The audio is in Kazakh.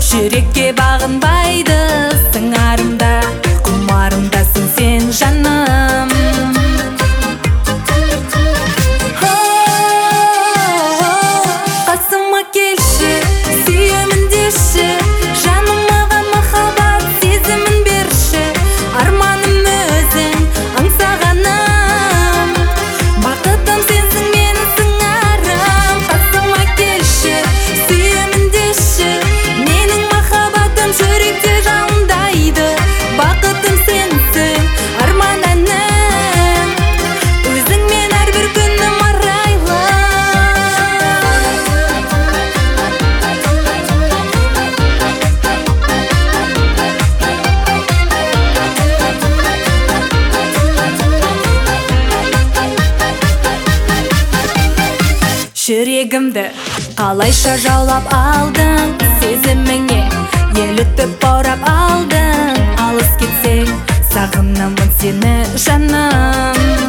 жүрекке бағынбайды сыңарымда, құмарымдасың сен жаным. Қасыма келші, сүйемін деші, жаным маған махаббат сезімін берші. Арманым өзің аңсағаным, бақытым сенсің менің сыңарым. Қасыма келші, сүйемін деші, менің махаббатым жүректе жалындайды. Бақытым сенсің, арман әнім, өзіңмен әрбір күнім арайлы. Жүрегімді қалайша жаулап алдың, сезіміңе елітіп баурап алдың. Алыс кетсең сағынамын сені жаным.